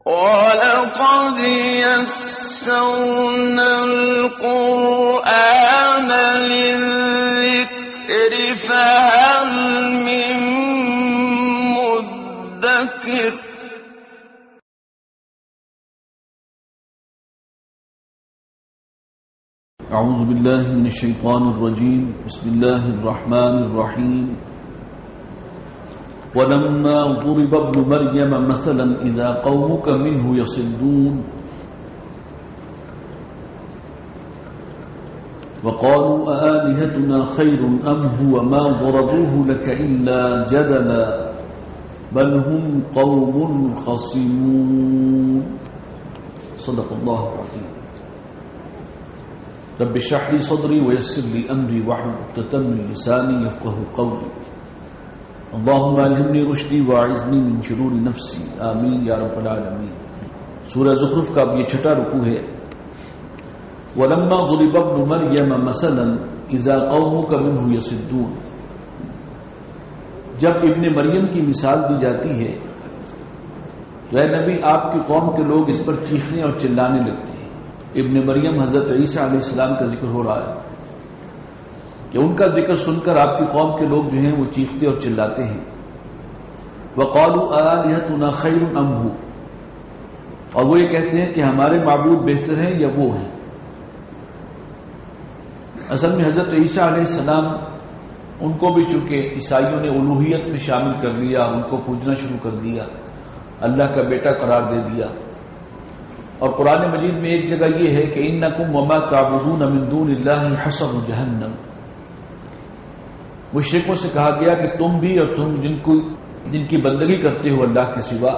وَلَقَدْ يَسَّرْنَا الْقُرْآنَ لِلذِّكْرِ فَهَلْ مِن مُّدَّكِرٍ اعوذ باللہ من الشیطان الرجیم بسم اللہ الرحمن الرحیم ولما ضرب ابن مریم مثلا اذا قومك منه يصدون وقالوا آلهتنا خير ام هو ما ضربوه لك الا جدلا بل هم قوم خصمون صدق اللہ العظیم رب اشرح لي صدري ويسر لي امري واحلل عقدة من لساني يفقهوا قولي اللهم الهمني رشدي واعذني من شرور نفسي آمین یا رب العالمین۔ سورہ زخرف کا اب یہ چھٹا رکوع ہے۔ ولما ضرب ابن مریم مثلا اذا قومك منه يصدون، جب ابن مریم کی مثال دی جاتی ہے تو اے نبی آپ کی قوم کے لوگ اس پر چیخنے اور چلانے لگتے ہیں۔ ابن مریم حضرت عیسیٰ علیہ السلام کا ذکر ہو رہا ہے کہ ان کا ذکر سن کر آپ کی قوم کے لوگ جو ہیں وہ چیختے اور چلاتے ہیں۔ وَقَالُوا آلِهَتُنَا خَيْرٌ أَمْ هُوَ، اور وہ یہ کہتے ہیں کہ ہمارے معبود بہتر ہیں یا وہ ہیں۔ اصل میں حضرت عیسیٰ علیہ السلام ان کو بھی چونکہ عیسائیوں نے الوہیت میں شامل کر لیا، ان کو پوجنا شروع کر دیا، اللہ کا بیٹا قرار دے دیا۔ اور قرآن مجید میں ایک جگہ یہ ہے کہ انکم وما تعبدون من دون اللہ حصب جہنم، مشرکوں سے کہا گیا کہ تم بھی اور تم جن کی بندگی کرتے ہو اللہ کے سوا،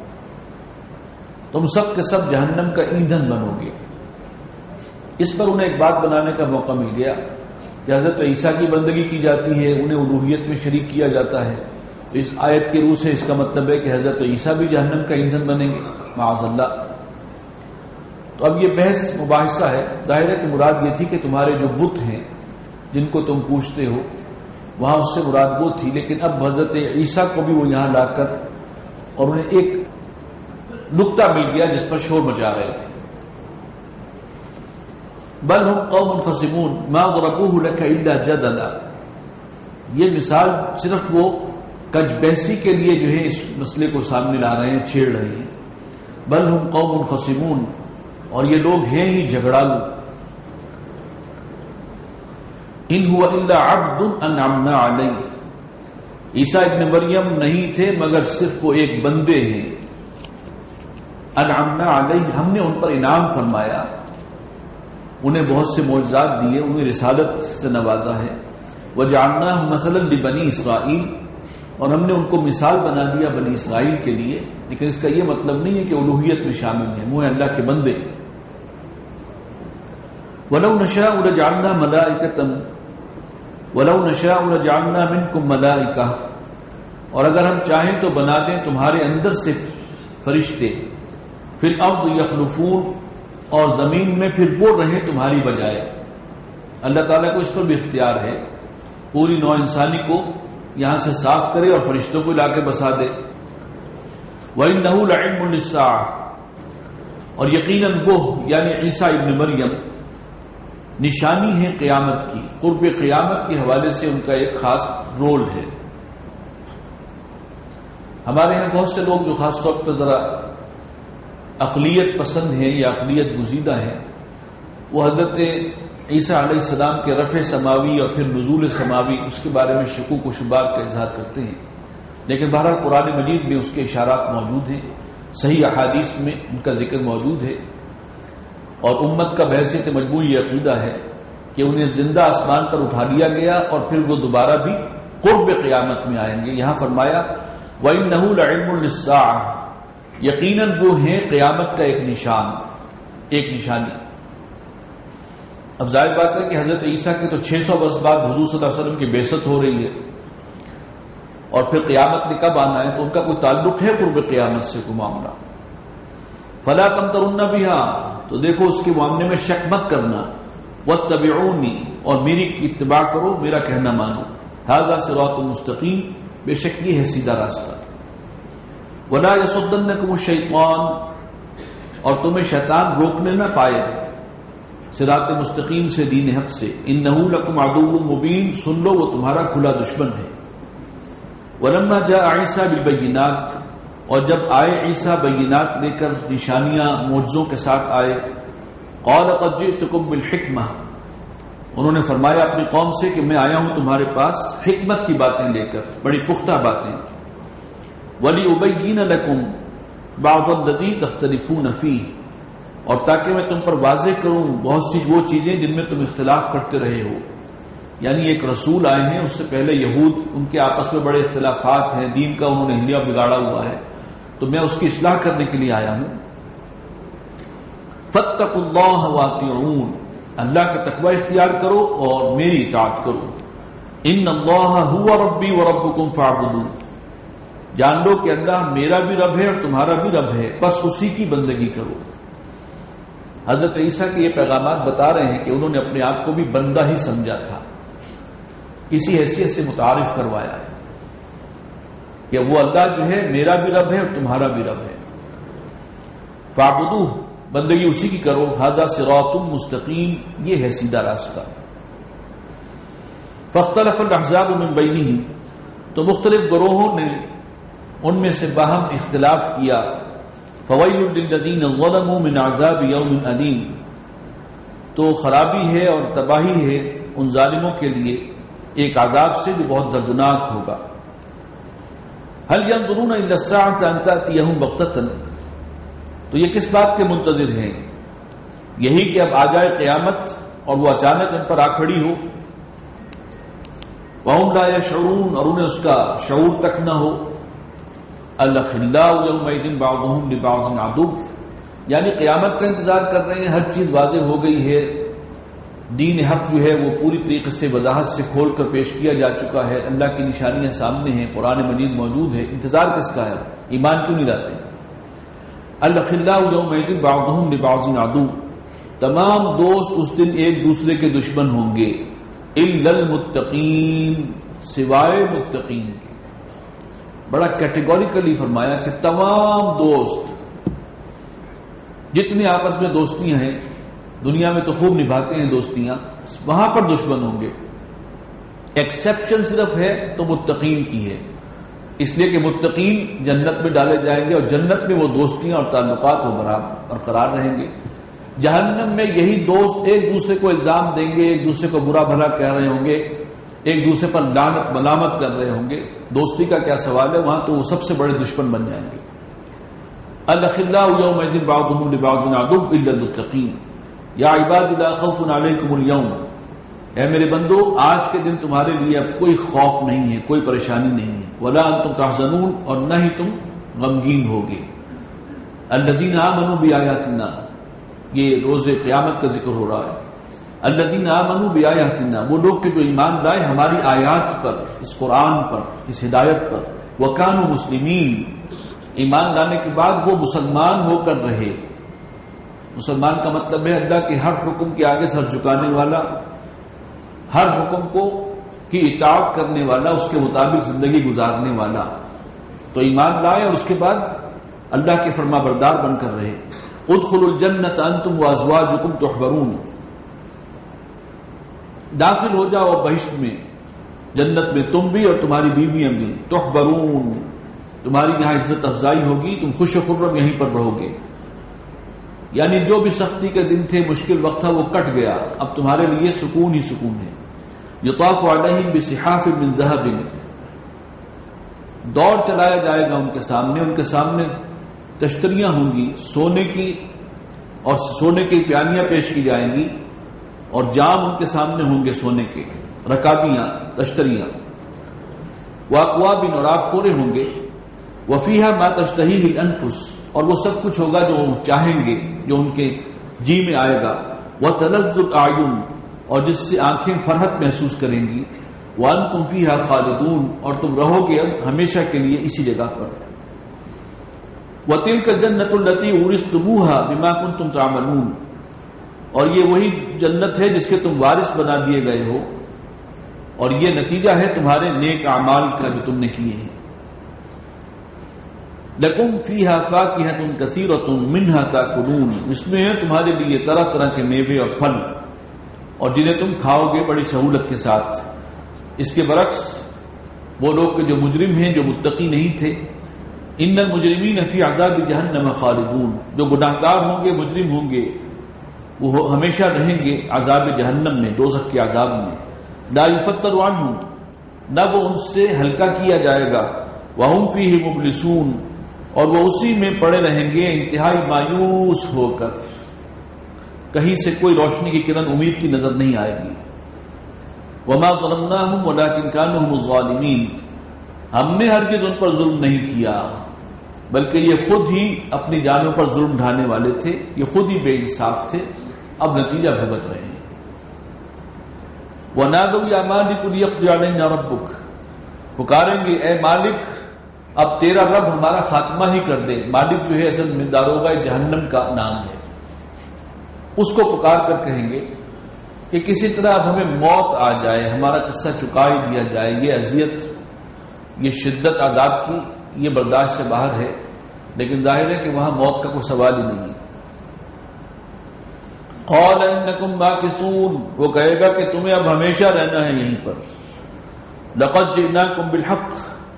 تم سب کے سب جہنم کا ایندھن بنو گے۔ اس پر انہیں ایک بات بنانے کا موقع مل گیا کہ حضرت عیسیٰ کی بندگی کی جاتی ہے، انہیں الوہیت میں شریک کیا جاتا ہے، تو اس آیت کی روح سے اس کا مطلب ہے کہ حضرت عیسیٰ بھی جہنم کا ایندھن بنیں گے، معاذ اللہ۔ تو اب یہ بحث مباحثہ ہے، ظاہر ہے کہ مراد یہ تھی کہ تمہارے جو بت ہیں جن کو تم پوجتے ہو وہاں اس سے مراد وہ تھی، لیکن اب حضرت عیسیٰ کو بھی وہ یہاں لا کر اور انہیں ایک نقطہ مل گیا جس پر شور مچا رہے تھے۔ بل ہم قوم خصمون ما ضربوه لك الا جدلا، یہ مثال صرف وہ کج بحثی کے لیے جو ہے اس مسئلے کو سامنے لا رہے ہیں، چھیڑ رہے ہیں۔ بل ہم قوم خصمون، اور یہ لوگ ہیں ہی جھگڑالو۔ ان هو الا عبد انعمنا علیہ، عیسیٰ ابن مریم نہیں تھے مگر صرف وہ ایک بندے ہیں، انعمنا علیہ، ہم نے ان پر انعام فرمایا، انہیں بہت سے معجزات دیے، انہیں رسالت سے نوازا ہے۔ وجعلناہ مثلا لبنی اسرائیل، اور ہم نے ان کو مثال بنا دیا بنی اسرائیل کے لیے، لیکن اس کا یہ مطلب نہیں ہے کہ الوہیت میں شامل ہیں، وہ ہیں اللہ کے بندے۔ وَلَوْ نَشَاءُ لَجَعَلْنَا مَلَائِكَةً وَلَوْ نَشَاءُ لَجَعَلْنَا مِنْكُمْ مَلَائِكَةً، اور اگر ہم چاہیں تو بنا دیں تمہارے اندر سے فرشتے، فِي الْأَرْضِ يَخْلُفُونَ، اور زمین میں پھر وہ رہیں تمہاری بجائے۔ اللہ تعالیٰ کو اس پر بھی اختیار ہے، پوری نوع انسانی کو یہاں سے صاف کرے اور فرشتوں کو لا کے بسا دے۔ وَإِنَّهُ لَعِلْمٌ لِلسَّاعَةِ، اور یقیناً وہ یعنی عیسیٰ ابن مریم نشانی ہے قیامت کی، قرب قیامت کے حوالے سے ان کا ایک خاص رول ہے۔ ہمارے ہاں بہت سے لوگ جو خاص طور پر ذرا عقلیت پسند ہیں یا عقلیت گزیدہ ہیں، وہ حضرت عیسیٰ علیہ السلام کے رفع سماوی اور پھر نزول سماوی اس کے بارے میں شکوک و شبہات کا اظہار کرتے ہیں، لیکن بہرحال قرآن مجید میں اس کے اشارات موجود ہیں، صحیح احادیث میں ان کا ذکر موجود ہے، اور امت کا بحیثیت مجموعی عقیدہ ہے کہ انہیں زندہ آسمان پر اٹھا لیا گیا اور پھر وہ دوبارہ بھی قرب قیامت میں آئیں گے۔ یہاں فرمایا وَإِنَّهُ لَعِلْمٌ لِلسَّاعَةِ، یقیناً وہ ہیں قیامت کا ایک نشان، ایک نشانی۔ اب ظاہر بات ہے کہ حضرت عیسیٰ کے تو 600 برس بعد حضور صلی اللہ علیہ وسلم کی بعثت ہو رہی ہے، اور پھر قیامت نے کب آنا ہے، تو ان کا کوئی تعلق ہے قرب قیامت سے کوئی معاملہ۔ فَلَا تَمْتَرُنَّ بِهَا، تو دیکھو اس کے معاملے میں شک مت کرنا، وَاتَّبِعُونِي، اور میری اتباع کرو، میرا کہنا مانو، هَذَا صِرَاطٌ مُسْتَقِيم، بے شک یہ ہے سیدھا راستہ۔ وَلَا يَصُدَّنَّكُمُ الشَّيْطَانُ، اور تمہیں شیطان روکنے نہ پائے صراط مستقیم سے، دین حق سے. انہ لکم عدو مبین، سن لو وہ تمہارا کھلا دشمن ہے. ولما جاء عیسیٰ بالبینات، اور جب آئے عیسیٰ بینات لے کر، نشانیاں معجزوں کے ساتھ آئے. قال قد جئتکم بالحکمہ، انہوں نے فرمایا اپنی قوم سے کہ میں آیا ہوں تمہارے پاس حکمت کی باتیں لے کر، بڑی پختہ باتیں. وَلِأُبَيِّنَ لَكُمْ بَعْضَ الَّذِي تَخْتَلِفُونَ فِيهِ، اور تاکہ میں تم پر واضح کروں بہت سی وہ چیزیں جن میں تم اختلاف کرتے رہے ہو. یعنی ایک رسول آئے ہیں، اس سے پہلے یہود، ان کے آپس میں بڑے اختلافات ہیں، دین کا انہوں نے ہلیا بگاڑا ہوا ہے، تو میں اس کی اصلاح کرنے کے لیے آیا ہوں. فَاتَّقُوا اللَّهَ وَأَطِيعُونِ، اللہ کا تقوی اختیار کرو اور میری اطاعت کرو. ان اللہ هو ربی وربکم فاعبدون، جان لو کہ اللہ میرا بھی رب ہے اور تمہارا بھی رب ہے، بس اسی کی بندگی کرو. حضرت عیسیٰ کے یہ پیغامات بتا رہے ہیں کہ انہوں نے اپنے آپ کو بھی بندہ ہی سمجھا تھا، اسی حیثیت سے متعارف کروایا ہے کہ وہ اللہ جو ہے میرا بھی رب ہے اور تمہارا بھی رب ہے. فاعبدوہ، بندگی اسی کی کرو. ھذا صراط مستقیم، یہ ہے سیدھا راستہ. فاختلف الاحزاب من بینہم، تو مختلف گروہوں نے ان میں سے باہم اختلاف کیا. فویل للذین ظلموا من عذاب یوم علیم، تو خرابی ہے اور تباہی ہے ان ظالموں کے لیے ایک عذاب سے جو بہت دردناک ہوگا. هل ينظرون الا الساعة ان تأتيهم بغتة، تو یہ کس بات کے منتظر ہیں؟ یہی کہ اب آ جائے قیامت اور وہ اچانک ان پر آ کھڑی ہو. وهم لا يشعرون، اور انہیں اس کا شعور تک نہ ہو. الاخلاء یومئذ بعضهم لبعض عدو، یعنی قیامت کا انتظار کر رہے ہیں، ہر چیز واضح ہو گئی ہے، دین حق جو ہے وہ پوری طریقے سے وضاحت سے کھول کر پیش کیا جا چکا ہے، اللہ کی نشانیاں سامنے ہیں، قرآن مجید موجود ہے، انتظار کس کا ہے؟ ایمان کیوں نہیں لاتے؟ الاخلاء یومئذ بعضهم لبعض عدو، تمام دوست اس دن ایک دوسرے کے دشمن ہوں گے. الا المتقین، سوائے متقین کے. بڑا کیٹیگوریکلی فرمایا کہ تمام دوست جتنے آپس میں دوستیاں ہیں، دنیا میں تو خوب نبھاتے ہیں دوستیاں، وہاں پر دشمن ہوں گے. ایکسیپشن صرف ہے تو متقین کی ہے، اس لیے کہ متقین جنت میں ڈالے جائیں گے اور جنت میں وہ دوستیاں اور تعلقات وہ برقرار رہیں گے. جہنم میں یہی دوست ایک دوسرے کو الزام دیں گے، ایک دوسرے کو برا بھلا کہہ رہے ہوں گے، ایک دوسرے پر لعنت ملامت کر رہے ہوں گے. دوستی کا کیا سوال ہے، وہاں تو وہ سب سے بڑے دشمن بن جائیں گے. الاخلاء یومئذ بعضهم لبعض عدو الا المتقین. یا عباد لا خوف علیکم اليوم، اے میرے بندو آج کے دن تمہارے لیے اب کوئی خوف نہیں ہے، کوئی پریشانی نہیں ہے. ولا انتم تحزنون، اور نہ ہی تم غمگین ہوگے. الذین آمنوا بآیاتنا، یہ روز قیامت کا ذکر ہو رہا ہے. الذین آمنوا بآیاتنا، وہ لوگ کہ جو ایمان لائے ہماری آیات پر، اس قرآن پر، اس ہدایت پر. وکانوا مسلمین، ایمان لانے کے بعد وہ مسلمان ہو کر رہے. مسلمان کا مطلب ہے اللہ کے ہر حکم کے آگے سر جھکانے والا، ہر حکم کی اطاعت کرنے والا، اس کے مطابق زندگی گزارنے والا. تو ایمان لائے اور اس کے بعد اللہ کے فرما بردار بن کر رہے. ادخلوا الجنۃ انتم وازواجکم تحبرون، داخل ہو جاؤ بہشت میں، جنت میں تم بھی اور تمہاری بیویاں بھی. تحبرون، تمہاری یہاں عزت افزائی ہوگی، تم خوش و خرم یہیں پر رہو گے. یعنی جو بھی سختی کے دن تھے، مشکل وقت تھا، وہ کٹ گیا، اب تمہارے لیے سکون ہی سکون ہے. یطاف علیہم بصحاف من ذهب، دور چلایا جائے گا ان کے سامنے تشتریاں ہوں گی سونے کی، اور سونے کی پیالیاں پیش کی جائیں گی، اور جام ان کے سامنے ہوں گے سونے کے، رکابیاں، تشتریاں. واکواب، اور آب خورے ہوں گے. وفیہا ما تشتہیہ الانفس، اور وہ سب کچھ ہوگا جو چاہیں گے، جو ان کے جی میں آئے گا. وتلذ الاعین، اور جس سے آنکھیں فرحت محسوس کریں گی. وانتم فیہا خالدون، اور تم رہو گے اب ہمیشہ کے لیے اسی جگہ پر. وتلک الجنۃ التی اورثتموها بما کنتم تعملون، اور یہ وہی جنت ہے جس کے تم وارث بنا دیے گئے ہو، اور یہ نتیجہ ہے تمہارے نیک اعمال کا جو تم نے کیے ہیں. لکم فیہا فاکہۃ کثیرۃ منہا تاکلون، اس میں ہے تمہارے لیے طرح طرح کے میوے اور پھل، اور جنہیں تم کھاؤ گے بڑی سہولت کے ساتھ۔ اس کے برعکس وہ لوگ جو مجرم ہیں، جو متقی نہیں تھے، ان المجرمین فی عذاب جہنم خالدون، جو گناہگار ہوں گے، مجرم ہوں گے، وہ ہمیشہ رہیں گے عذاب جہنم میں، دوزخ کے عذاب میں۔ لا یفتر عنہم، نہ وہ ان سے ہلکا کیا جائے گا، وہم فیہ مبلسون، اور وہ اسی میں پڑے رہیں گے انتہائی مایوس ہو کر، کہیں سے کوئی روشنی کی کرن امید کی نظر نہیں آئے گی۔ وما ظلمناہم ولکن کانوا هم الظالمین، ہم نے ہرگز ان پر ظلم نہیں کیا، بلکہ یہ خود ہی اپنی جانوں پر ظلم ڈھانے والے تھے، یہ خود ہی بے انصاف تھے، اب نتیجہ بھگت رہے ہیں۔ وَنَادَوْا يَا مَالِكُ لِيَقْضِ عَلَيْنَا رَبُّكَ، پکاریں گے اے مالک اب تیرا رب ہمارا خاتمہ ہی کر دے۔ مالک جو ہے اصل میں داروغہ جہنم کا نام ہے، اس کو پکار کر کہیں گے کہ کسی طرح اب ہمیں موت آ جائے، ہمارا قصہ چکا ہی دیا جائے، یہ اذیت، یہ شدت عذاب کی یہ برداشت سے باہر ہے۔ لیکن ظاہر ہے کہ وہاں موت کا کوئی سوال ہی نہیں ہے۔ قال انکم ماکثون، وہ کہے گا کہ تمہیں اب ہمیشہ رہنا ہے یہیں پر۔ لقد جئناکم بالحق،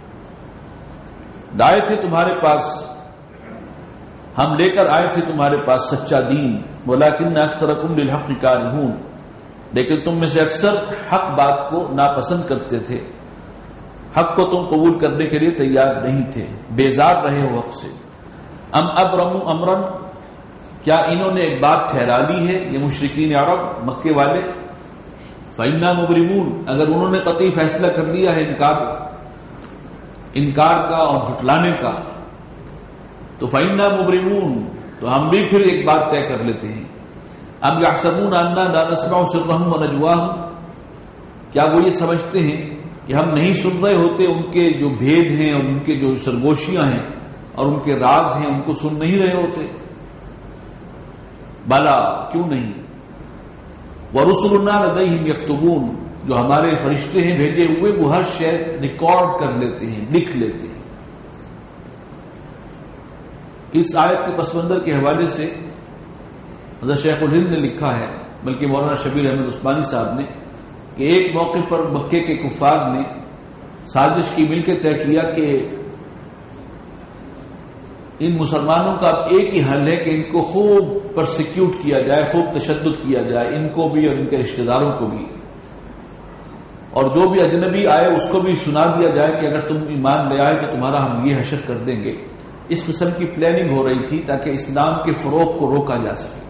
لائے تھے تمہارے پاس، ہم لے کر آئے تھے تمہارے پاس سچا دین، ولکن اکثرکم للحق کارہون، لیکن تم میں سے اکثر حق بات کو ناپسند کرتے تھے، حق کو تم قبول کرنے کے لیے تیار نہیں تھے، بیزار رہے ہو حق سے۔ ام ابرموا امرا، کیا انہوں نے ایک بات ٹھہرا لی ہے، یہ مشرکین عرب مکے والے؟ فإنا مبرمون، اگر انہوں نے قطعی فیصلہ کر لیا ہے انکار کا اور جھٹلانے کا، تو فإنا مبرمون، تو ہم بھی پھر ایک بات طے کر لیتے ہیں۔ ام یحسبون انا لا نسمع سرهم ونجواهم، کیا وہ یہ سمجھتے ہیں کہ ہم نہیں سن رہے ہوتے ان کے جو بھید ہیں اور ان کے جو سرگوشیاں ہیں اور ان کے راز ہیں، ان کو سن نہیں رہے ہوتے؟ بلا، کیوں نہیں۔ وَرُسُلُنَا لَدَيْهِمْ يَكْتُبُونَ، جو ہمارے فرشتے ہیں بھیجے ہوئے وہ ہر شے ریکارڈ کر لیتے ہیں، لکھ لیتے ہیں۔ اس آیت کے پس منظر کے حوالے سے حضرت شیخ الہند نے لکھا ہے، بلکہ مولانا شبیر احمد عثمانی صاحب نے، کہ ایک موقع پر مکے کے کفار نے سازش کی، مل کے طے کیا کہ ان مسلمانوں کا اب ایک ہی حل ہے کہ ان کو خوب پرسیکیوٹ کیا جائے، خوب تشدد کیا جائے، ان کو بھی اور ان کے رشتہ داروں کو بھی، اور جو بھی اجنبی آئے اس کو بھی سنا دیا جائے کہ اگر تم ایمان لے آئے تو تمہارا ہم یہ حشر کر دیں گے۔ اس قسم کی پلاننگ ہو رہی تھی تاکہ اسلام کے فروغ کو روکا جا سکے۔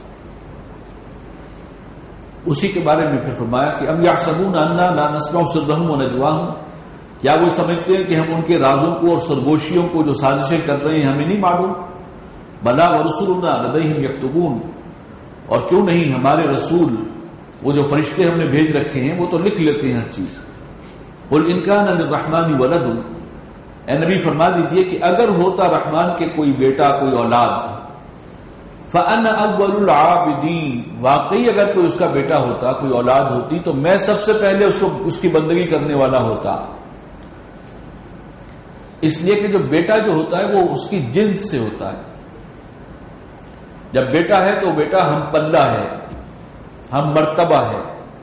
اسی کے بارے میں پھر فرمایا کہ ام یحسبون انا لا نسمع سرهم ونجواهم، کیا وہ سمجھتے ہیں کہ ہم ان کے رازوں کو اور سرگوشیوں کو جو سازشیں کر رہے ہیں ہمیں نہیں معلوم؟ بلا ورسلنا لديهم يكتبون، اور کیوں نہیں ہمارے رسول، وہ جو فرشتے ہم نے بھیج رکھے ہیں وہ تو لکھ لیتے ہیں ہر چیز۔ قل ان كان للرحمن ولد، اے نبی فرما دیجئے کہ اگر ہوتا رحمان کے کوئی بیٹا، کوئی اولاد، فَأَنَا أَوَّلُ الْعَابِدِينَ، واقعی اگر کوئی اس کا بیٹا ہوتا، کوئی اولاد ہوتی، تو میں سب سے پہلے اس کی بندگی کرنے والا ہوتا۔ اس لیے کہ جو بیٹا جو ہوتا ہے وہ اس کی جنس سے ہوتا ہے۔ جب بیٹا ہے تو بیٹا ہم پلہ ہے، ہم مرتبہ ہے،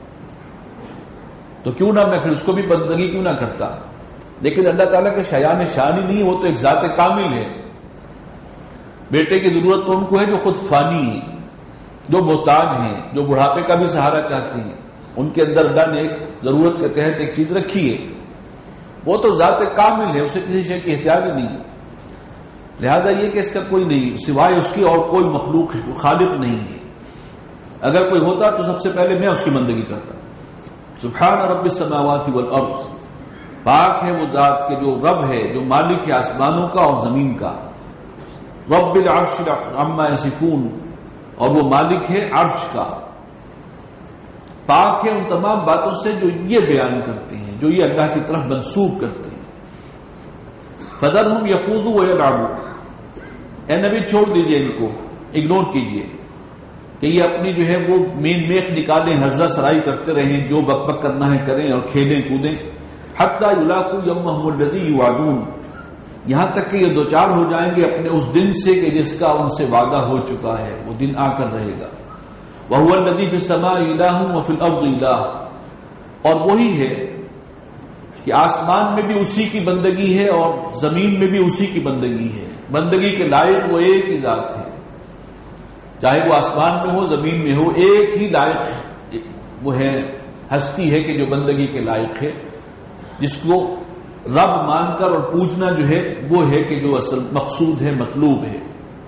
تو کیوں نہ میں پھر اس کو بھی بندگی کیوں نہ کرتا۔ لیکن اللہ تعالیٰ کے شایان شان ہی نہیں، وہ تو ایک ذات کامل ہے۔ بیٹے کی ضرورت تو ان کو ہے جو خود فانی ہیں، جو محتاج ہیں، جو بڑھاپے کا بھی سہارا چاہتے ہیں، ان کے اندر اللہ نے ایک ضرورت کے تحت ایک چیز رکھی ہے، وہ تو ذات کامل ہے، اسے کسی شے کی احتیاج ہی نہیں ہے۔ لہذا یہ کہ اس کا کوئی نہیں سوائے اس کی اور کوئی مخلوق خالق نہیں ہے۔ اگر کوئی ہوتا تو سب سے پہلے میں اس کی بندگی کرتا۔ سبحان رب السماوات والارض، پاک ہے وہ ذات کہ جو رب ہے، جو مالک ہے آسمانوں کا اور زمین کا۔ رب العرش عما یصفون، اور وہ مالک ہے عرش کا، پاک ہے ان تمام باتوں سے جو یہ بیان کرتے ہیں، جو یہ اللہ کی طرف منسوب کرتے ہیں۔ فذرہم یخوضوا ویلعبوا، اے نبی چھوڑ دیجئے ان کو، اگنور کیجئے کہ یہ اپنی جو ہے وہ مین میخ نکالیں، ہرزہ سرائی کرتے رہیں، جو بک بک کرنا ہے کریں اور کھیلیں کودیں۔ حتی یلاقوا یومہم الذی یوعدون، یہاں تک کہ یہ دوچار ہو جائیں گے اپنے اس دن سے کہ جس کا ان سے وعدہ ہو چکا ہے، وہ دن آ کر رہے گا۔ وَهُوَ الَّذِي فِي السَّمَاءِ إِلَٰهٌ وَفِي الْأَرْضِ إِلَٰهٌ، اور وہی ہے کہ آسمان میں بھی اسی کی بندگی ہے اور زمین میں بھی اسی کی بندگی ہے۔ بندگی کے لائق وہ ایک ہی ذات ہے، چاہے وہ آسمان میں ہو زمین میں ہو، ایک ہی لائق وہ ہے، ہستی ہے کہ جو بندگی کے لائق ہے، جس کو رب مان کر اور پوجنا جو ہے وہ ہے کہ جو اصل مقصود ہے، مطلوب ہے۔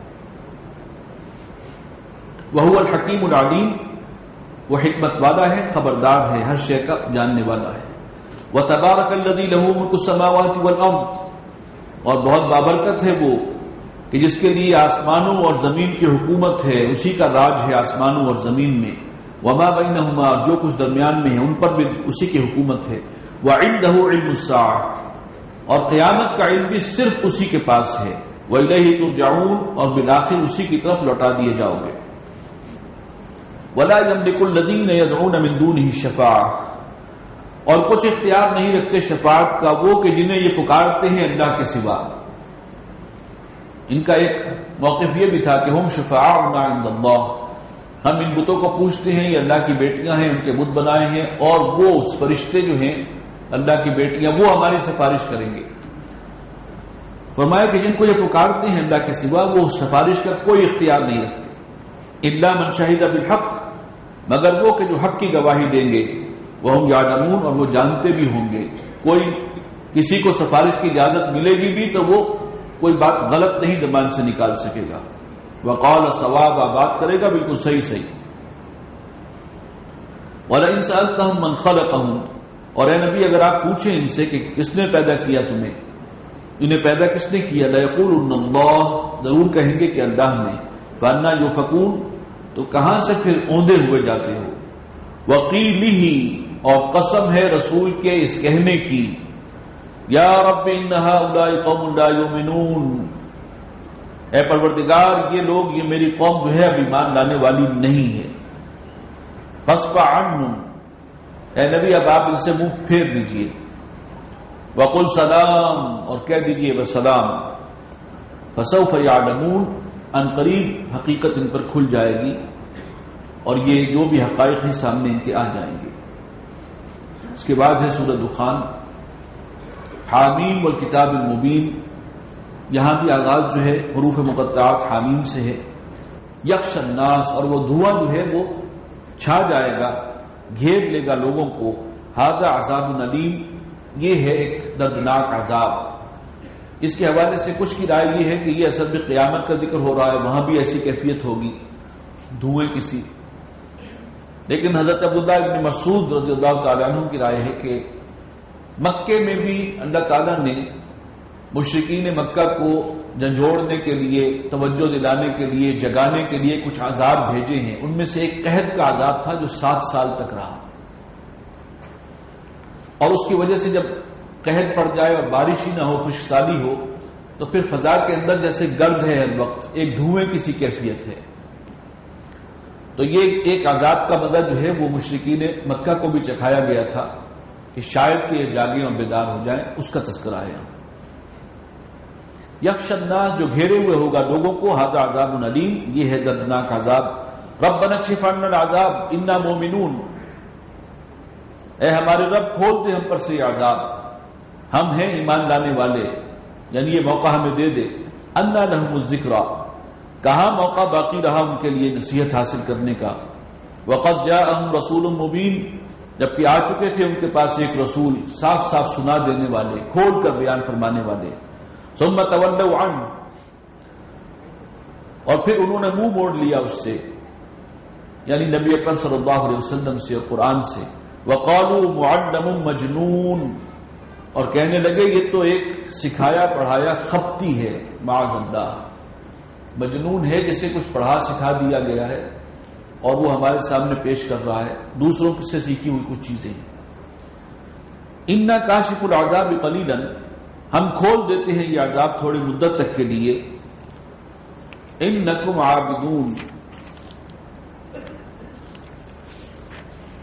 وَهُوَ الْحَكِيمُ الْعَلِيمُ، وہ حکمت والا ہے، خبردار ہے، ہر شے کا جاننے والا ہے۔ وَتَبَارَكَ الَّذِي لَهُ مُلْكُ السَّمَاوَاتِ وَالْأَرْضِ، اور بہت بابرکت ہے وہ کہ جس کے لیے آسمانوں اور زمین کی حکومت ہے، اسی کا راج ہے آسمانوں اور زمین میں۔ وَمَا بَيْنَهُمَا، اور جو کچھ درمیان میں ہے ان پر بھی اسی کی حکومت ہے۔ وَعِندَهُ عِلْمُ السَّاعَةِ، اور قیامت کا علم بھی صرف اسی کے پاس ہے۔ وَإِلَيْهِ تُرْجَعُونَ، اور بالآخر اسی کی طرف لوٹا دیے جاؤ گے۔ وَلَا يَمْلِكُ الَّذِينَ يَدْعُونَ مِن دُونِهِ الشَّفَاعَةَ، اور کچھ اختیار نہیں رکھتے شفاعت کا وہ کہ جنہیں یہ پکارتے ہیں اللہ کے سوا۔ ان کا ایک موقف یہ بھی تھا کہ ہم شفاعنا عند اللہ، ہم ان بتوں کو پوچھتے ہیں، یہ اللہ کی بیٹیاں ہیں، ان کے بت بنائے ہیں، اور وہ فرشتے جو ہیں اللہ کی بیٹیاں وہ ہماری سفارش کریں گے۔ فرمایا کہ جن کو یہ پکارتے ہیں اللہ کے سوا وہ سفارش کا کوئی اختیار نہیں رکھتے۔ الا من شہد بالحق، مگر وہ کہ جو حق کی گواہی دیں گے، وہم یعلمون، اور وہ جانتے بھی ہوں گے۔ کوئی کسی کو سفارش کی اجازت ملے گی بھی تو وہ کوئی بات غلط نہیں زبان سے نکال سکے گا۔ وقال صوابا، بات کرے گا بالکل صحیح صحیح۔ ولئن سألتهم من خلقهم، اور اے نبی اگر آپ پوچھیں ان سے کہ کس نے پیدا کیا تمہیں، انہیں پیدا کس نے کیا، لَيَقُولُنَّ اللَّهُ، ضرور کہیں گے کہ اللہ نے۔ فَأَنَّىٰ يُؤْفَكُونَ، تو کہاں سے پھر اوندے ہوئے جاتے ہو۔ وَقِيلِهِ، اور قسم ہے رسول کے اس کہنے کی، یا رب ان هؤلاء قوم لا يؤمنون، اے پروردگار یہ لوگ، یہ میری قوم جو ہے اب ایمان لانے والی نہیں ہے۔ فاصفح عنهم، اے نبی اب آپ ان سے منہ پھیر دیجئے۔ وقل سلام، اور کہہ دیجئے بس سلام۔ فسوف يعلمون، ان قریب حقیقت ان پر کھل جائے گی اور یہ جو بھی حقائق ہیں سامنے ان کے آ جائیں گے۔ اس کے بعد ہے سورہ دخان، حامیم والکتاب المبین، یہاں بھی آغاز جو ہے حروف مقطعات حامیم سے ہے۔ یخش الناس، اور وہ دھواں جو ہے وہ چھا جائے گا، گھیر لے گا لوگوں کو۔ ھذا عذاب علیم، یہ ہے ایک دردناک عذاب۔ اس کے حوالے سے کچھ کی رائے یہ ہے کہ یہ اصل میں قیامت کا ذکر ہو رہا ہے، وہاں بھی ایسی کیفیت ہوگی دھوئیں کسی۔ لیکن حضرت عبداللہ ابن مسعود رضی اللہ تعالیٰ عنہ کی رائے ہے کہ مکے میں بھی اللہ تعالیٰ نے مشرکین مکہ کو جھنجھوڑنے کے لیے، توجہ دلانے کے لیے، جگانے کے لیے کچھ عذاب بھیجے ہیں۔ ان میں سے ایک قحط کا عذاب تھا جو 7 سال تک رہا، اور اس کی وجہ سے جب قحط پڑ جائے اور بارش ہی نہ ہو، خشک سالی ہو، تو پھر فضا کے اندر جیسے گرد ہے ہر وقت، ایک دھوئیں کی سی کیفیت ہے۔ تو یہ ایک عذاب کا مزہ جو ہے وہ مشرکین مکہ کو بھی چکھایا گیا تھا کہ شاید کہ یہ جاگیں اور بیدار ہو جائیں، اس کا تذکرہ ہے۔ یخش الناس، جو گھیرے ہوئے ہوگا لوگوں کو، ھذا عذاب علیم، یہ ہے دردناک عذاب۔ ربنا اکشف عنا العذاب انا مؤمنون، اے ہمارے رب کھول دے ہم پر سے یہ عذاب، ہم ہیں ایمان لانے والے، یعنی یہ موقع ہمیں دے دے۔ انا لهم الذکریٰ، کہاں موقع باقی رہا ان کے لیے نصیحت حاصل کرنے کا۔ وقد جاءهم رسول مبین، جبکہ آ چکے تھے ان کے پاس ایک رسول صاف صاف سنا دینے والے، کھول کر بیان فرمانے والے۔ ثم تولوا عنہ، اور پھر انہوں نے منہ موڑ لیا اس سے، یعنی نبی اکرم صلی اللہ علیہ وسلم سے اور قرآن سے۔ وقالوا معلم مجنون، اور کہنے لگے یہ تو ایک سکھایا پڑھایا خپتی ہے، معاذ اللہ، مجنون ہے جسے کچھ پڑھا سکھا دیا گیا ہے اور وہ ہمارے سامنے پیش کر رہا ہے دوسروں سے سیکھی ہوئی کچھ چیزیں۔ انا کاشف العذاب قلیلا، ہم کھول دیتے ہیں یہ عذاب تھوڑی مدت تک کے لیے۔ انکم عابدون،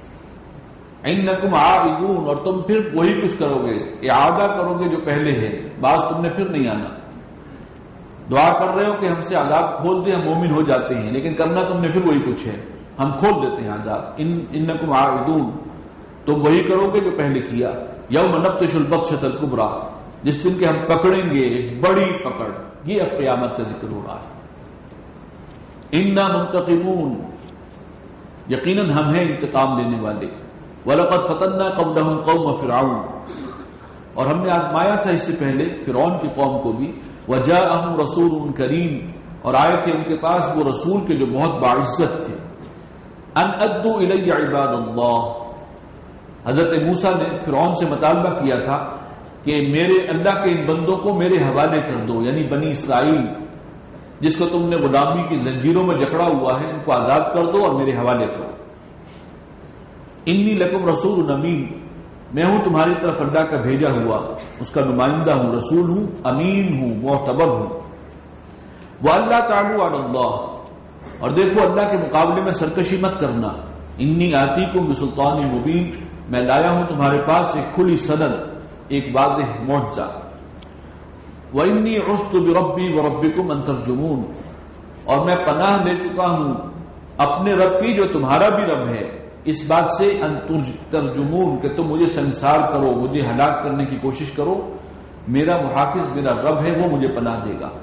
انکم عائدون، اور تم پھر وہی کچھ کرو گے، اعادہ کرو گے جو پہلے ہے۔ بعض تم نے پھر نہیں آنا. دعا کر رہے ہو کہ ہم سے عذاب کھول دیں، ہم مومن ہو جاتے ہیں، لیکن کرنا تم نے پھر وہی کچھ ہے، ہم کھول دیتے ہیں عذاب. انکم عائدون، تم وہی کرو گے جو پہلے کیا. یوم نبطش البطشۃ الکبریٰ، جس دن کے ہم پکڑیں گے ایک بڑی پکڑ. یہ اب قیامت کا ذکر ہو رہا ہے. انا منتقمون، یقیناً ہم ہیں انتقام لینے والے. وَلَقَدْ فَتَنَّا قَبْلَهُمْ قَوْمَ فِرْعَوْنَ، اور ہم نے آزمایا تھا اس سے پہلے فرعون کی قوم کو بھی. وَجَاءَهُمْ رَسُولٌ كَرِيمٌ، اور آئے تھے ان کے پاس وہ رسول کے جو بہت باعزت تھے. أَنْ أَدُّوا إِلَيَّ عِبَادَ اللَّهِ، حضرت موسیٰ نے فرعون سے مطالبہ کیا تھا کہ میرے اللہ کے ان بندوں کو میرے حوالے کر دو، یعنی بنی اسرائیل جس کو تم نے غلامی کی زنجیروں میں جکڑا ہوا ہے، ان کو آزاد کر دو اور میرے حوالے کرو. انی لکم رسول امین، میں ہوں تمہاری طرف اللہ کا بھیجا ہوا، اس کا نمائندہ ہوں، رسول ہوں، امین ہوں، معتبر ہوں. وَأَلَّا تَعْلُوا عَلَى اللَّهِ، اور دیکھو اللہ کے مقابلے میں سرکشی مت کرنا. انی آتیکم بسلطان مبین، میں لایا ہوں تمہارے پاس ایک کھلی سند، ایک واضح معجزہ. وَإِنِّي عُذْتُ بِرَبِّي وَرَبِّكُمْ أَن تَرْجُمُونَ، اور میں پناہ لے چکا ہوں اپنے رب کی جو تمہارا بھی رب ہے، اس بات سے ان ترجمون کہ تم مجھے سنسار کرو، مجھے ہلاک کرنے کی کوشش کرو. میرا محافظ میرا رب ہے، وہ مجھے پناہ دے گا.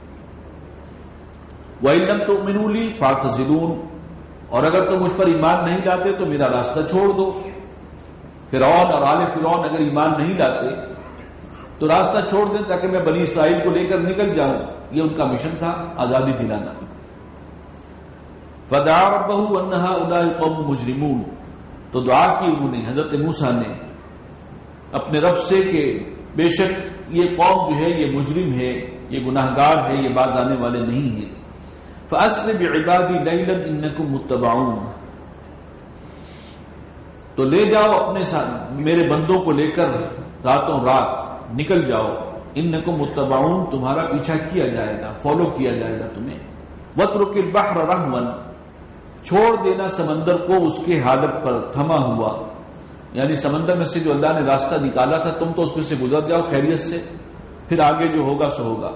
وَإِن لَّمْ تُؤْمِنُوا لِي فَاعْتَزِلُونِ، اور اگر تم مجھ پر ایمان نہیں لاتے تو میرا راستہ چھوڑ دو. فرعون اور آل فرعون اگر ایمان نہیں لاتے تو راستہ چھوڑ دیں تاکہ میں بنی اسرائیل کو لے کر نکل جاؤں. یہ ان کا مشن تھا، آزادی دلانا. فَدَعَا رَبَّهُ أَنَّ هَٰؤُلَاءِ قَوْمٌ مُجْرِمُونَ، تو دعا کی انہوں نے، حضرت موسیٰ نے اپنے رب سے کہ بے شک یہ قوم جو ہے یہ مجرم ہے، یہ گناہگار ہے، یہ باز آنے والے نہیں ہیں. فَأَسْرِ بِعِبَادِي لَيْلًا إِنَّكُمْ مُتَّبَعُونَ، تو لے جاؤ اپنے ساتھ میرے بندوں کو لے کر راتوں رات نکل جاؤ. انکم متبعون، تمہارا پیچھا کیا جائے گا، فالو کیا جائے گا تمہیں. وَاتْرُكِ الْبَحْرَ رَهْوًا، چھوڑ دینا سمندر کو اس کے حالت پر تھما ہوا، یعنی سمندر میں سے جو اللہ نے راستہ نکالا تھا تم تو اس میں سے گزر جاؤ خیریت سے، پھر آگے جو ہوگا سو ہوگا.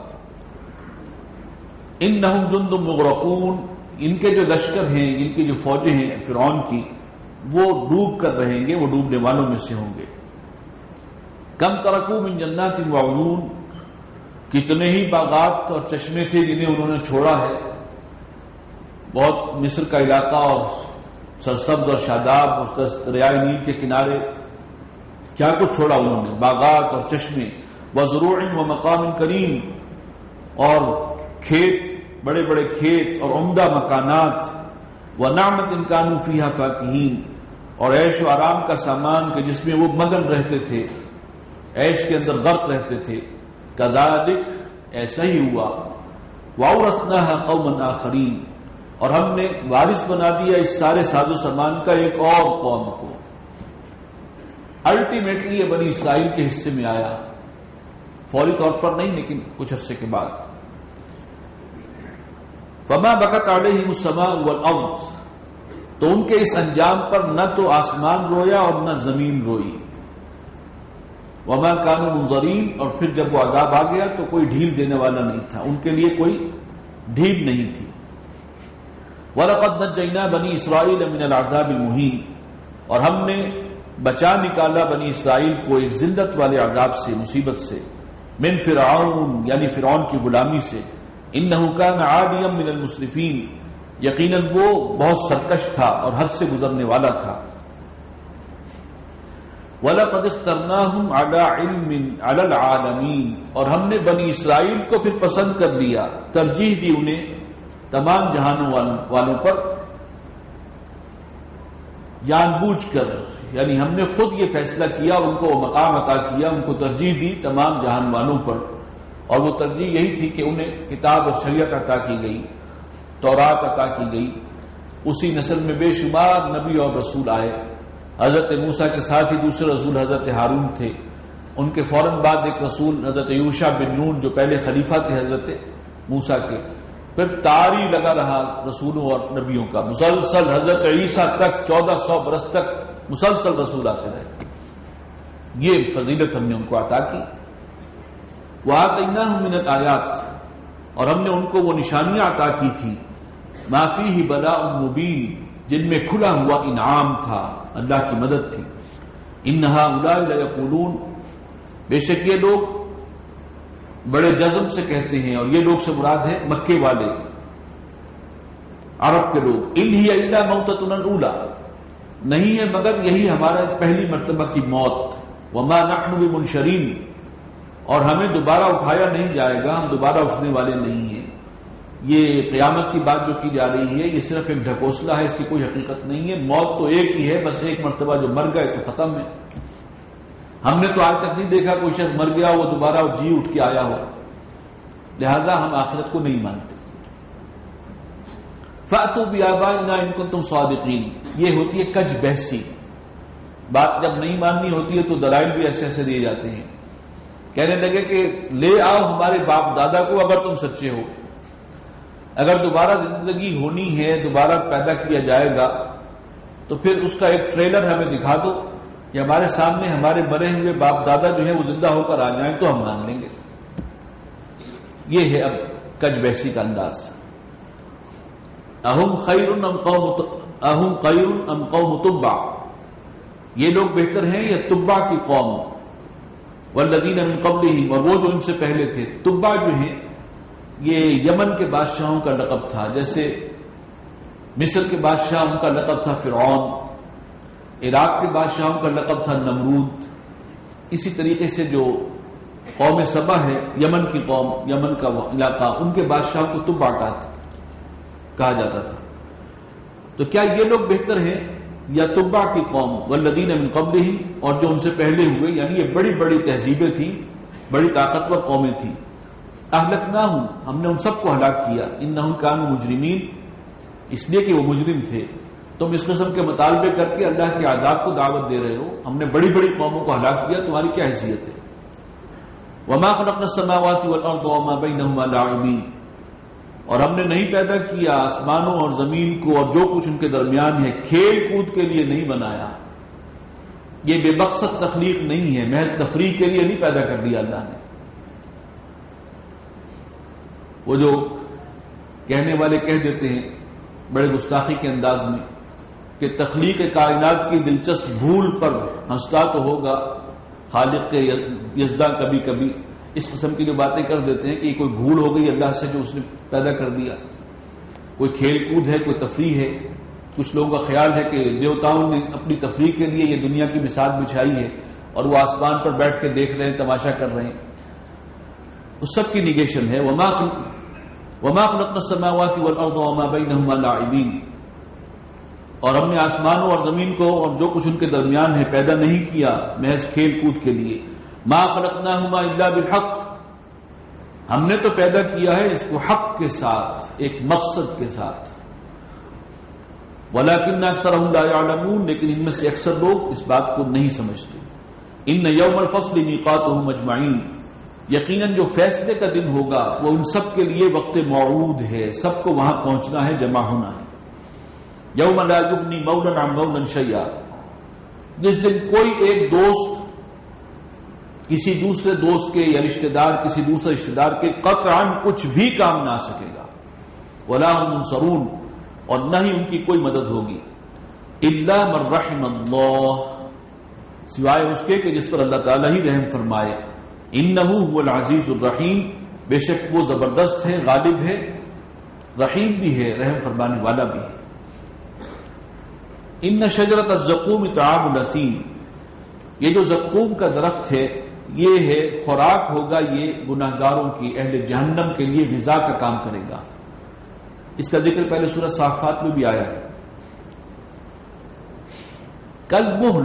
انہم جند مغرقون، ان کے جو لشکر ہیں، ان کی جو فوجیں ہیں فرعون کی، وہ ڈوب کر رہیں گے، وہ ڈوبنے والوں میں سے ہوں گے. کم ترکو من جنات وعیون، کتنے ہی باغات اور چشمے تھے جنہیں انہوں نے چھوڑا ہے. بہت مصر کا علاقہ اور سرسبز اور شاداب اس دریائے نیل کے کنارے کیا کچھ چھوڑا انہوں نے، باغات اور چشمے. وزروع ومقام کریم، اور کھیت، بڑے بڑے کھیت اور عمدہ مکانات. ونعمت کانوا فیہا فاکہین، اور عیش و آرام کا سامان کہ جس میں وہ مگن رہتے تھے، عیش کے اندر غرق رہتے تھے. کذالک، ایسا ہی ہوا. وَأَوْرَثْنَاهَا قَوْمًا آخَرِينَ، اور ہم نے وارث بنا دیا اس سارے ساز و سامان کا ایک اور قوم کو. الٹیمیٹلی یہ بنی اسرائیل کے حصے میں آیا، فوری طور پر نہیں لیکن کچھ عرصے کے بعد. فما بکت علیہم السماء والارض، تو ان کے اس انجام پر نہ تو آسمان رویا اور نہ زمین روئی. وما كانوا منظرین، اور پھر جب وہ عذاب آ گیا تو کوئی ڈھیل دینے والا نہیں تھا، ان کے لیے کوئی ڈھیل نہیں تھی. وَلَقَدْ نَجَّيْنَا بَنِي إِسْرَائِيلَ مِنَ الْعَذَابِ الْمُهِينِ، اور ہم نے بچا نکالا بنی اسرائیل کو ایک ذلت والے عذاب سے، مصیبت سے. من فرعون، یعنی فرعون کی غلامی سے. انه كان عاديا من المسرفين، یقیناً وہ بہت سرکش تھا اور حد سے گزرنے والا تھا. وَلَقَدْ اخْتَرْنَاهُمْ عَلَى عِلْمٍ عَلَى الْعَالَمِينَ، اور ہم نے بنی اسرائیل کو پھر پسند کر لیا، ترجیح دی انہیں تمام جہانوں والوں پر، جان بوجھ کر، یعنی ہم نے خود یہ فیصلہ کیا، ان کو مقام عطا کیا، ان کو ترجیح دی تمام جہان والوں پر. اور وہ ترجیح یہی تھی کہ انہیں کتاب اور شریعت عطا کی گئی، تورات عطا کی گئی. اسی نسل میں بے شمار نبی اور رسول آئے. حضرت موسیٰ کے ساتھ ہی دوسرے رسول حضرت ہارون تھے، ان کے فوراً بعد ایک رسول حضرت یوشع بن نون جو پہلے خلیفہ تھے حضرت موسیٰ کے. پھر تاری لگا رہا رسولوں اور نبیوں کا، مسلسل حضرت عیسیٰ تک 1400 برس تک مسلسل رسول آتے رہے. یہ فضیلت ہم نے ان کو عطا کی. وَآتَيْنَاهُم مِّنَ الْآيَاتِ، اور ہم نے ان کو وہ نشانیاں عطا کی تھی، مَا فِيهِ بَلَاءٌ مُبِينٌ، جن میں کھلا ہوا انعام تھا، اللہ کی مدد تھی۔ إِنَّ هَؤُلَاءِ لَيَقُولُونَ، بے شک یہ لوگ بڑے جزم سے کہتے ہیں، اور یہ لوگ سے مراد ہے مکے والے عرب کے لوگ، إِنْ هِيَ إِلَّا مَوْتَتُنَا الْأُولَىٰ، نہیں ہے مگر یہی ہمارا پہلی مرتبہ کی موت، وَمَا نَحْنُ بِمُنشَرِينَ، اور ہمیں دوبارہ اٹھایا نہیں جائے گا، ہم دوبارہ اٹھنے والے نہیں ہیں۔ یہ قیامت کی بات جو کی جا رہی ہے یہ صرف ایک ڈھکوسلا ہے، اس کی کوئی حقیقت نہیں ہے۔ موت تو ایک ہی ہے، بس ایک مرتبہ جو مر گئے تو ختم ہے۔ ہم نے تو آج تک نہیں دیکھا کوئی شخص مر گیا وہ دوبارہ جی اٹھ کے آیا ہو، لہذا ہم آخرت کو نہیں مانتے۔ فَأْتُوا بِآبَائِنَا إِن كُنتُمْ صَادِقِينَ، یہ ہوتی ہے کج بحثی، بات جب نہیں ماننی ہوتی ہے تو دلائل بھی ایسے ایسے دیے جاتے ہیں۔ کہنے لگے کہ لے آؤ ہمارے باپ دادا کو اگر تم سچے ہو، اگر دوبارہ زندگی ہونی ہے، دوبارہ پیدا کیا جائے گا تو پھر اس کا ایک ٹریلر ہمیں دکھا دو کہ ہمارے سامنے ہمارے مرے ہوئے باپ دادا جو ہے وہ زندہ ہو کر آ جائیں تو ہم مان لیں گے۔ یہ ہے اب کج بحثی کا انداز۔ اہم خیر ام قوم تبع، یہ لوگ بہتر ہیں یا تبع کی قوم، والذین من قبلہم، اور وہ جو ان سے پہلے تھے۔ تبع جو ہیں یہ یمن کے بادشاہوں کا لقب تھا، جیسے مصر کے بادشاہ ان کا لقب تھا فرعون، عراق کے بادشاہوں کا لقب تھا نمرود، اسی طریقے سے جو قوم سبا ہے یمن کی قوم، یمن کا علاقہ، ان کے بادشاہوں کو تبع کہا جاتا تھا۔ تو کیا یہ لوگ بہتر ہیں یا تبع کی قوم، والذین من قبلہم، اور جو ان سے پہلے ہوئے، یعنی یہ بڑی بڑی تہذیبیں تھیں، بڑی طاقتور قومیں تھیں۔ اہلکناہم، ہم نے ان سب کو ہلاک کیا، انہم کانوا مجرمین، اس لیے کہ وہ مجرم تھے۔ تم اس قسم کے مطالبے کر کے اللہ کے عذاب کو دعوت دے رہے ہو، ہم نے بڑی بڑی قوموں کو ہلاک کیا، تمہاری کیا حیثیت ہے؟ وما خلقنا السماوات والارض وما بینہما لاعبین، اور ہم نے نہیں پیدا کیا آسمانوں اور زمین کو اور جو کچھ ان کے درمیان ہے کھیل کود کے لیے نہیں بنایا۔ یہ بے مقصد تخلیق نہیں ہے، محض تفریح کے لیے نہیں پیدا کر دیا اللہ نے۔ وہ جو کہنے والے کہہ دیتے ہیں بڑے گستاخی کے انداز میں کہ تخلیق کائنات کی دلچسپ بھول پر ہنستا تو ہوگا خالق کے یزداں کبھی کبھی، اس قسم کی جو باتیں کر دیتے ہیں کہ یہ کوئی بھول ہو گئی اللہ سے جو اس نے پیدا کر دیا، کوئی کھیل کود ہے، کوئی تفریح ہے۔ کچھ لوگوں کا خیال ہے کہ دیوتاؤں نے اپنی تفریح کے لیے یہ دنیا کی بساط بچھائی ہے اور وہ آسمان پر بیٹھ کے دیکھ رہے ہیں، تماشا کر رہے ہیں، اس سب کی نیگیشن ہے۔ وما خلقنا السماوات والارض وما بینہما لاعبین، اور ہم نے آسمانوں اور زمین کو اور جو کچھ ان کے درمیان ہے پیدا نہیں کیا محض کھیل کود کے لیے۔ ما خلقناہما الا بالحق، ہم نے تو پیدا کیا ہے اس کو حق کے ساتھ، ایک مقصد کے ساتھ۔ ولکن اکثرهم لا يعلمون، لیکن ان میں سے اکثر لوگ اس بات کو نہیں سمجھتے۔ ان یوم الفصل میقاتهم اجمعین، یقیناً جو فیصلے کا دن ہوگا وہ ان سب کے لیے وقت موعود ہے، سب کو وہاں پہنچنا ہے، جمع ہونا ہے۔ یوم لا یغنی مولا عن مولا شیئا، جس دن کوئی ایک دوست کسی دوسرے دوست کے یا رشتہ دار کسی دوسرے رشتہ دار کے قطعاً کچھ بھی کام نہ آ سکے گا۔ ولا هم ينصرون، اور نہ ہی ان کی کوئی مدد ہوگی۔ الا من رحم اللہ، سوائے اس کے کہ جس پر اللہ تعالیٰ ہی رحم فرمائے۔ انہ هو العزیز الرحیم، بے شک وہ زبردست ہے، غالب ہے، رحیم بھی ہے، رحم فرمانے والا بھی ہے۔ ان شجرۃ الزقوم طعام الاثیم، یہ جو زقوم کا درخت ہے یہ ہے خوراک ہوگا، یہ گناہگاروں کی، اہل جہنم کے لیے غذا کا کام کرے گا۔ اس کا ذکر پہلے سورہ صافات میں بھی آیا ہے۔ کالمہل،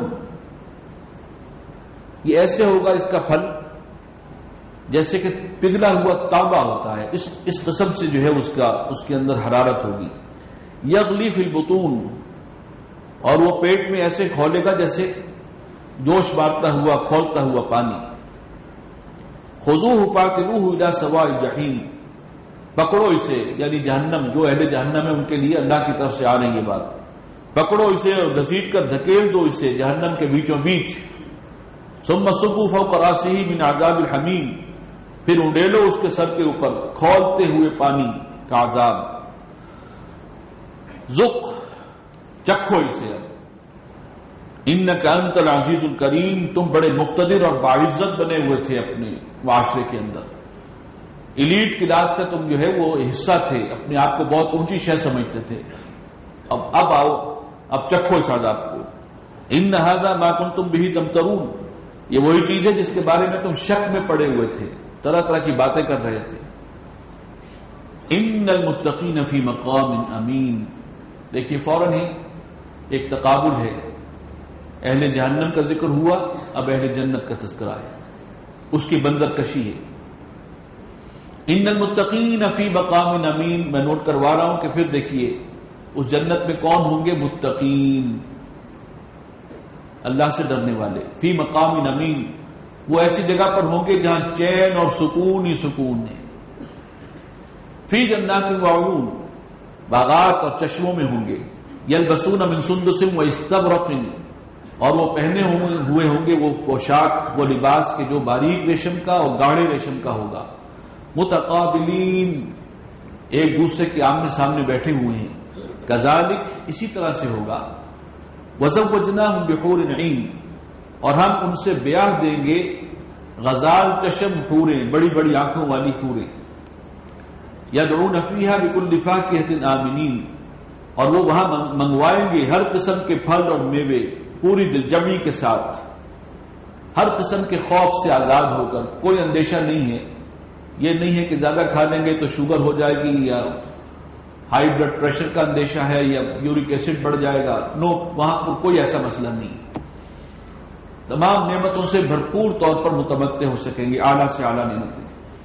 یہ ایسے ہوگا اس کا پھل جیسے کہ پگھلا ہوا تانبا ہوتا ہے، اس قسم سے جو ہے اس کے اندر حرارت ہوگی۔ یغلی فی البطون، اور وہ پیٹ میں ایسے کھولے گا جیسے جوش مارتا ہوا کھولتا ہوا پانی۔ خذوہ فاعتلوہ الی سواء الجحیم، پکڑو اسے، یعنی جہنم، جو اہل جہنم ہے ان کے لیے اللہ کی طرف سے آ رہی ہے بات، پکڑو اسے اور گھسیٹ کر دھکیل دو اسے جہنم کے بیچوں بیچ۔ ثم صبوا فوق راسہ من عذاب الحمیم، پھر اڈیلو اس کے سر کے اوپر کھولتے ہوئے پانی کا عذاب. ذق، چکھو اسے. اب انک انت العزیز الکریم، تم بڑے مقتدر اور باعزت بنے ہوئے تھے اپنے معاشرے کے اندر، ایلیٹ کلاس کا تم جو ہے وہ حصہ تھے، اپنے آپ کو بہت اونچی شے سمجھتے تھے. اب آؤ، اب چکھو اس عذاب کو. ان ھذا ما کنتم بہ تمترون، یہ وہی چیز ہے جس کے بارے میں تم شک میں پڑے ہوئے تھے، طرح طرح کی باتیں کر رہے تھے. ان المتقین فی مقام امین. دیکھیے فوراً ہی ایک تقابل ہے، اہل جہنم کا ذکر ہوا، اب اہل جنت کا تذکرہ ہے، اس کی بندر کشی ہے. ان المتقین فی مقام امین، میں نوٹ کروا رہا ہوں کہ پھر دیکھیے اس جنت میں کون ہوں گے؟ متقین، اللہ سے ڈرنے والے. فی مقام امین، وہ ایسی جگہ پر ہوں گے جہاں چین اور سکون ہی سکون ہے. فی جنات وعیون، باغات اور چشموں میں ہوں گے. یلبسون من سندس و استبرق، اور وہ پہنے ہوئے ہوں گے وہ پوشاک، وہ لباس کے جو باریک ریشم کا اور گاڑھے ریشم کا ہوگا. متقابلین، ایک دوسرے کے آمنے سامنے بیٹھے ہوئے ہیں. کذالک، اسی طرح سے ہوگا. وزوجناہم بحور عین، اور ہم ان سے بیاہ دیں گے غزال چشم حوریں، بڑی بڑی آنکھوں والی حوریں. یدعون فیہا بکل فاکہۃ آمنین، اور وہ وہاں منگوائیں گے ہر قسم کے پھل اور میوے پوری دل جمعی کے ساتھ، ہر قسم کے خوف سے آزاد ہو کر. کوئی اندیشہ نہیں ہے، یہ نہیں ہے کہ زیادہ کھا لیں گے تو شوگر ہو جائے گی، یا ہائی بلڈ پریشر کا اندیشہ ہے، یا یورک ایسڈ بڑھ جائے گا. نو، وہاں پر کوئی ایسا مسئلہ نہیں. تمام نعمتوں سے بھرپور طور پر متمتع ہو سکیں گے، اعلیٰ سے اعلیٰ نعمتیں.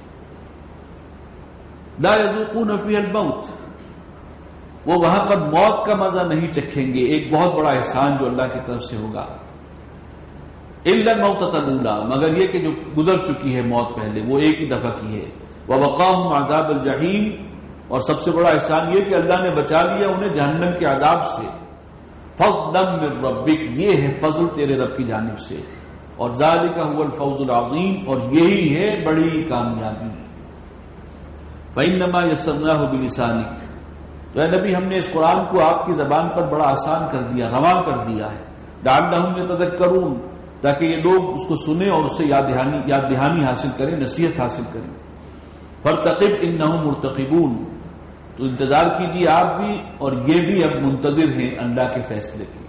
لا یذوقون فیہا الموت، وہ وہاں پر موت کا مزہ نہیں چکھیں گے. ایک بہت بڑا احسان جو اللہ کی طرف سے ہوگا. الا الموتۃ الاولی، مگر یہ کہ جو گزر چکی ہے موت پہلے، وہ ایک ہی دفعہ کی ہے. ووقاہم عذاب الجحیم، اور سب سے بڑا احسان یہ کہ اللہ نے بچا لیا انہیں جہنم کے عذاب سے. فضلا من ربک، یہ ہے فضل تیرے رب کی جانب سے. اور ذالک هو الفوز العظیم، اور یہی ہے بڑی کامیابی. فإنما یسرناہ بلسانک، تو اے نبی ہم نے اس قرآن کو آپ کی زبان پر بڑا آسان کر دیا، رواں کر دیا ہے. لعلہم یتذکرون، تاکہ یہ لوگ اس کو سنیں اور اس سے یاد دہانی حاصل کریں، نصیحت حاصل کریں. فارتقب انہم مرتقبون، تو انتظار کیجیے آپ بھی اور یہ بھی اب منتظر ہیں اللہ کے فیصلے کی.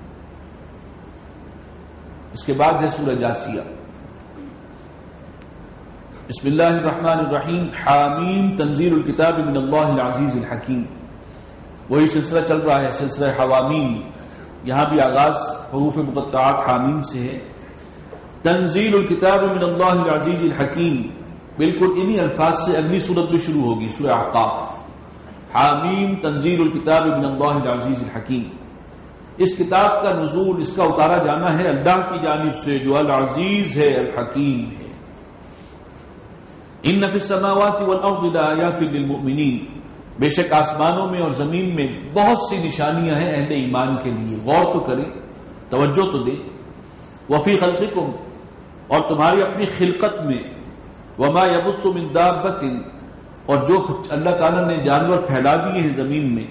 اس کے بعد ہے سورہ جاسیہ. بسم اللہ الرحمن الرحیم. حامیم، تنزیل الکتاب من اللہ العزیز الحکیم. وہی سلسلہ چل رہا ہے، سلسلہ حوامیم. یہاں بھی آغاز حروف مقطعات حامیم سے ہے. تنزیل الکتاب من اللہ العزیز الحکیم، بالکل انہی الفاظ سے اگلی سورت بھی شروع ہوگی، سورہ احقاف. حامیم، تنزیل الکتاب من اللہ العزیز الحکیم. اس کتاب کا نزول، اس کا اتارا جانا ہے اللہ کی جانب سے جو العزیز ہے، الحکیم ہے. ان فی السماوات والارض لآیات للمؤمنین، بے شک آسمانوں میں اور زمین میں بہت سی نشانیاں ہیں اہل ایمان کے لیے. غور تو کریں، توجہ تو دیں. وفی خلقکم، اور تمہاری اپنی خلقت میں. وما یبث من دابۃ، اور جو اللہ تعالیٰ نے جانور پھیلا دیے ہیں زمین میں.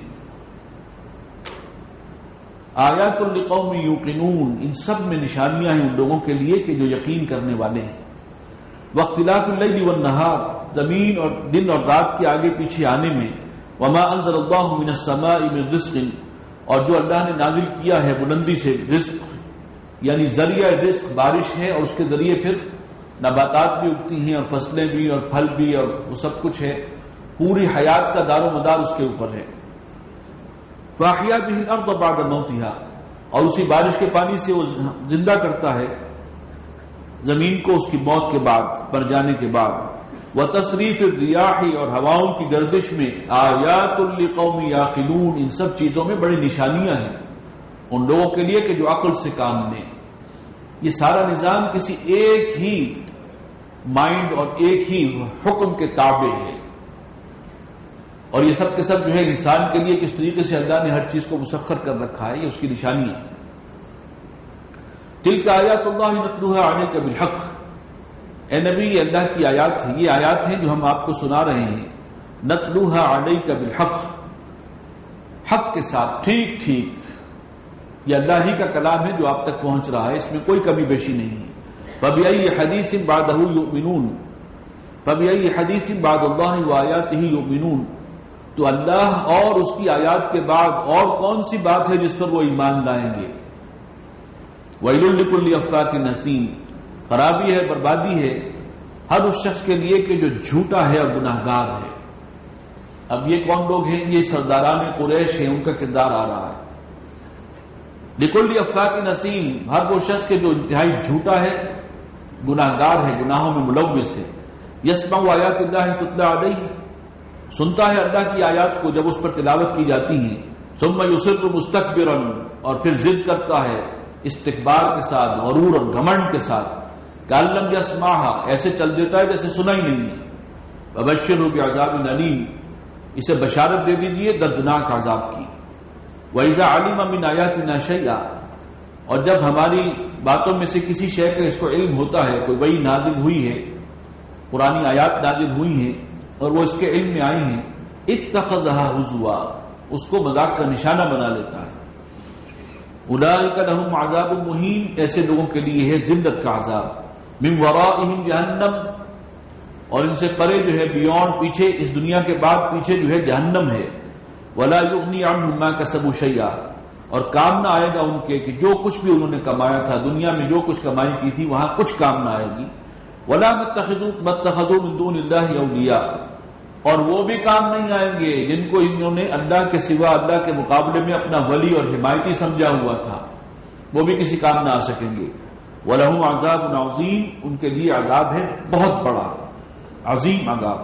آیات لقوم یوقنون، ان سب میں نشانیاں ہیں ان لوگوں کے لیے کہ جو یقین کرنے والے ہیں. واختلاف اللیل والنہار، زمین اور دن اور رات کے آگے پیچھے آنے میں. وما انزل اللہ من السماء من رزق، اور جو اللہ نے نازل کیا ہے بلندی سے رزق، یعنی ذریعہ رزق بارش ہے، اور اس کے ذریعے پھر نباتات بھی اگتی ہیں اور فصلیں بھی اور پھل بھی اور وہ سب کچھ ہے. پوری حیات کا دار و مدار اس کے اوپر ہے. فاحیا به الارض بعد موتها، اور اسی بارش کے پانی سے وہ زندہ کرتا ہے زمین کو اس کی موت کے بعد، مر جانے کے بعد. وتصریف الرياح، اور ہواؤں کی گردش میں. آیات لقوم یعقلون، ان سب چیزوں میں بڑی نشانیاں ہیں ان لوگوں کے لیے کہ جو عقل سے کام لیں. یہ سارا نظام کسی ایک ہی مائنڈ اور ایک ہی حکم کے تابع ہے، اور یہ سب کے سب جو ہے انسان کے لیے کس طریقے سے اللہ نے ہر چیز کو مسخر کر رکھا ہے، یہ اس کی نشانی ہے. تلک آیات اللہ نتلوها علیک بالحق، اے نبی یہ اللہ کی آیات ہیں، یہ آیات ہیں جو ہم آپ کو سنا رہے ہیں، نتلوها علیک بالحق، حق کے ساتھ، ٹھیک ٹھیک، یہ اللہ ہی کا کلام ہے جو آپ تک پہنچ رہا ہے، اس میں کوئی کمی بیشی نہیں ہے۔ فَبِأَيِّ حَدِيثٍ بَعْدَهُ يُؤْمِنُونَ فَبِأَيِّ حَدِيثٍ بَعْدَ اللَّهِ وَآيَاتِهِ يُؤْمِنُونَ، تو اللہ اور اس کی آیات کے بعد اور کون سی بات ہے جس پر وہ ایمان لائیں گے؟ وَيْلٌ لِكُلِّ أَفَّاكٍ أَثِيمٍ، خرابی ہے، بربادی ہے ہر اس شخص کے لیے کہ جو جھوٹا ہے اور گناہگار ہے۔ اب یہ کون لوگ ہیں؟ یہ سرداران قریش ہیں، ان کا کردار آ رہا ہے۔ لِكُلِّ أَفَّاكٍ أَثِيمٍ، ہر وہ شخص کے جو انتہائی جھوٹا ہے، گناہگار ہے، گناہوں میں ملوث ہے۔ يَسْمَعُ آيَاتِ اللَّهِ تُتْلَى عَلَيْهِ، سنتا ہے اللہ کی آیات کو جب اس پر تلاوت کی جاتی ہے۔ ثُمَّ يُصِرُّ مُسْتَكْبِرًا، اور پھر ضد کرتا ہے استکبار کے ساتھ، غرور اور گھمنڈ کے ساتھ، كَأَن لَّمْ يَسْمَعْهَا، ایسے چل دیتا ہے جیسے سنا ہی نہیں ہے۔ فَبَشِّرْهُ بِعَذَابٍ أَلِيمٍ، اسے بشارت دے دیجئے دردناک عذاب کی۔ وَإِذَا عَلِمَ مِنْ آيَاتِنَا شَيْئًا، اور جب ہماری باتوں میں سے کسی شے کا اس کو علم ہوتا ہے، کوئی وحی نازل ہوئی ہے، پرانی آیات نازل ہوئی ہیں اور وہ اس کے علم میں آئی ہیں، اتخذها ہزوا، اس کو مذاق کا نشانہ بنا لیتا ہے۔ اولئک لهم عذاب مہین، ایسے لوگوں کے لیے ہے ذلت کا عذاب۔ من ورائہم جہنم، اور ان سے پرے جو ہے بیونڈ، پیچھے، اس دنیا کے بعد پیچھے جو ہے جہنم ہے۔ ولا یغنی عنہم ما کسبوا شیئا، اور کام نہ آئے گا ان کے کہ جو کچھ بھی انہوں نے کمایا تھا، دنیا میں جو کچھ کمائی کی تھی وہاں کچھ کام نہ آئے گی۔ ولا متخذوا من دون اللہ اولیاء، اور وہ بھی کام نہیں آئیں گے جن کو انہوں نے اللہ کے سوا، اللہ کے مقابلے میں اپنا ولی اور حمایتی سمجھا ہوا تھا، وہ بھی کسی کام نہ آ سکیں گے۔ وَلَهُمْ عَذَابٌ عَظِيمٌ، ان کے لیے عذاب ہے بہت بڑا، عظیم عذاب۔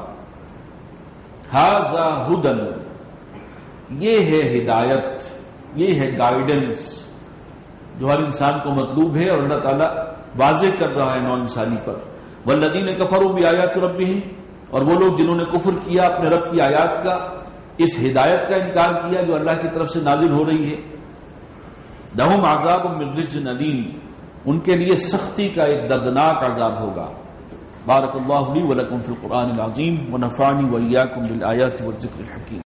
هَذَا هُدًى، یہ ہے ہدایت، یہ ہے گائیڈنس جو ہر انسان کو مطلوب ہے، اور اللہ تعالیٰ واضح کر رہا ہے نو انسانی پر۔ وَالَّذِينَ كَفَرُوا بِآيَاتِ رَبِّهِمْ، اور وہ لوگ جنہوں نے کفر کیا اپنے رب کی آیات کا، اس ہدایت کا انکار کیا جو اللہ کی طرف سے نازل ہو رہی ہے، لَهُمْ عَذَابٌ مِّن رِجْزٍ أَلِيمٍ، ان کے لیے سختی کا ایک دردناک عذاب ہوگا۔ بارک اللہ لی ولکم فی القرآن العظیم ونفعنی وإیاکم بالآیات والذکر الحکیم۔